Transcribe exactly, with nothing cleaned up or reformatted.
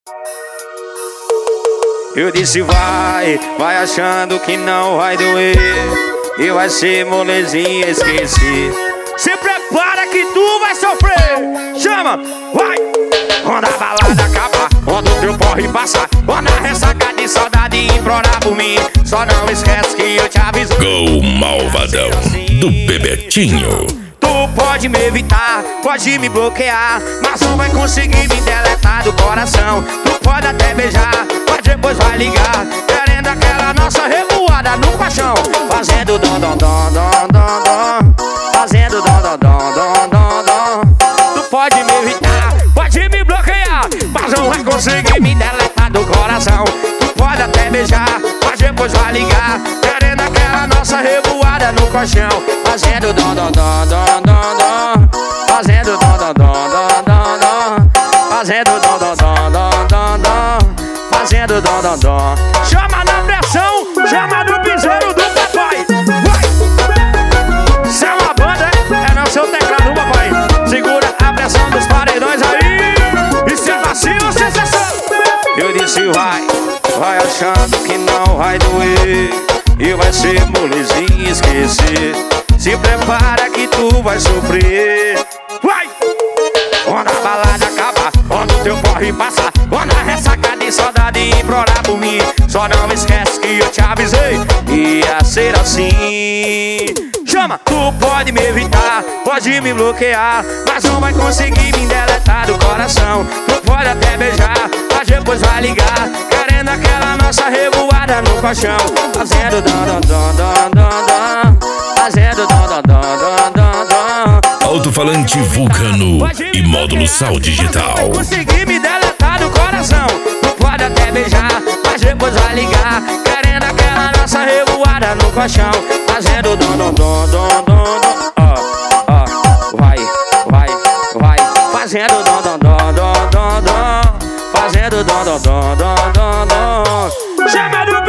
Eu disse vai, vai achando que não vai doer e vai ser molezinha, esqueci. Se prepara que tu vai sofrer. Chama, vai. Quando a balada acabar, quando o teu porre passar, quando a ressaca de saudade implorar por mim, só não esquece que eu te aviso. Gol Malvadão do Bebetinho. Tu pode me evitar, pode me bloquear, mas não vai conseguir me deletar do coração. Tu pode até beijar, mas depois vai ligar, querendo aquela nossa revoada no paixão. Fazendo dom, dom, dom, dom, dom, dom. Fazendo dom, dom, dom, dom, dom, dom. Tu pode me evitar, pode me bloquear, mas não vai conseguir me deletar do coração. Tu pode até beijar, mas depois vai ligar, querendo aquela nossa revoada no colchão. Fazendo dom, dom, dom, dom, dom, dom. Fazendo dom, dom, dom, dom, dom, dom. Fazendo dom, dom, dom, dom, dom, dom. Fazendo dom, dom, dom. Chama na pressão, chama no piseiro do papai. Vai! Isso é uma banda, é não seu teclado, papai. Segura a pressão dos paredões aí. E se vacila, sensação. Eu disse vai, vai achando que não vai doer e vai ser molezinha, esquecer. Se prepara que tu vai sofrer. Vai! Quando a balada acabar, quando o teu corre passar, quando a ressaca de saudade implorar por mim, só não esquece que eu te avisei, ia ser assim. Chama! Tu pode me evitar, pode me bloquear, mas não vai conseguir me deletar do coração. Tu pode até beijar, mas depois vai ligar, querendo aquela nossa revoada no colchão. Fazendo dom, dom, dom, dom, dom, dom. Fazendo dom, dom, dom, dom, dom, dom. Alto-falante Vulcano e módulo Sal Digital. Não vai conseguir me deletar do coração. Tu pode até beijar, mas depois vai ligar, querendo aquela nossa revoada no colchão. Fazendo dom, dom, dom, dom, dom, dom. Ó, ó, vai, vai, vai. Fazendo dom, dom, dom, dom, dom, dom. Fazendo dom, dom, dom, dom, dom, dom. Chama do